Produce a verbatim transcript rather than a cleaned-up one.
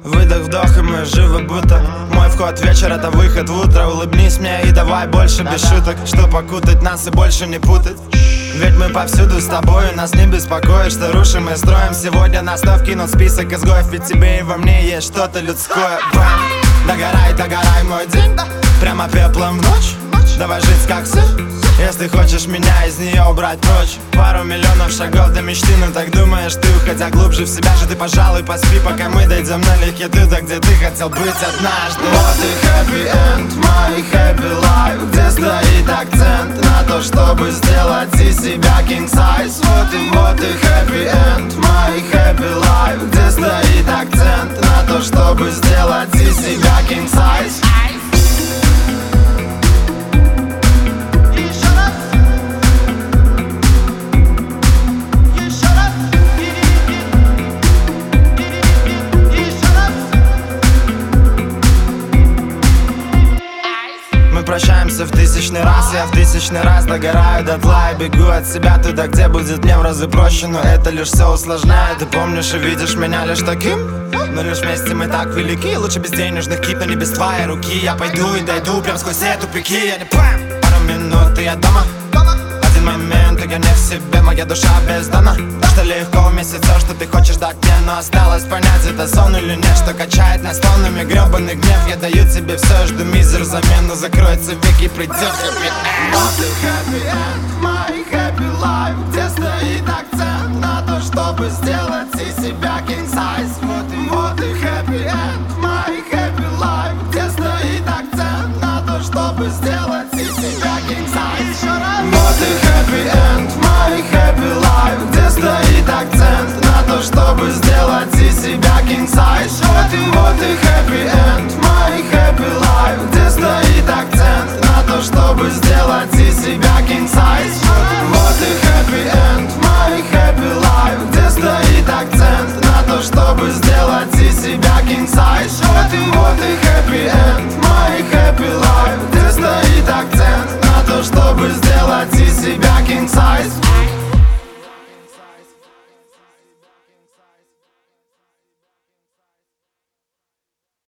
Выдох, вдох, и мы живы будто мой вход в вечер — это выход в утро. Улыбнись мне и давай больше без шуток, чтоб окутать нас и больше не путать. Ведь мы повсюду с тобой, нас не беспокоит, что рушим и строим. Сегодня на стол кинут список изгоев, ведь тебе и во мне есть что-то людское. Бэм! Догорай, догорай мой день, прямо пеплом в ночь. Давай жить как сын, если хочешь меня из нее убрать прочь. Пару миллионов шагов до мечты, но так думаешь ты, уходя глубже в себя же. Ты, пожалуй, поспи, пока мы дойдем налегке туда, где ты хотел быть однажды. Вот и happy end, мой happy life, где стоит акцент на то, чтобы сделать из себя king size. Вот и вот и happy end, мой happy life, где стоит акцент на то, чтобы сделать из себя king size. Мы прощаемся в тысячный раз, я в тысячный раз догораю дотла и бегу от себя туда, где будет мне в разы проще. Но это лишь все усложняет. Ты помнишь и видишь меня лишь таким, но лишь вместе мы так велики. Лучше без денежных кип, но не без твоей руки. Я пойду и дойду прям сквозь все тупики. Я не пэм, пару минут и я дома. Один момент, и я не в себе, моя душа бездана. Так что легко вместе все, что ты хочешь дать мне, но осталось понять, это сон или нет, что качает нас тоннами гребаный гнев. Я даю тебе все, жду мизер замену, закроется веки и придет happy end. Вот и happy end, my happy life, где стоит акцент на то, чтобы сделать из себя king size. Вот и вот и happy end, my happy life, где стоит акцент на то, чтобы сделать из себя king size. Вот и happy end, my happy life, где стоит акцент на то, чтобы сделать из себя king size. Вот и вот и happy end, my happy life, где стоит акцент на то, чтобы сделать из себя king size.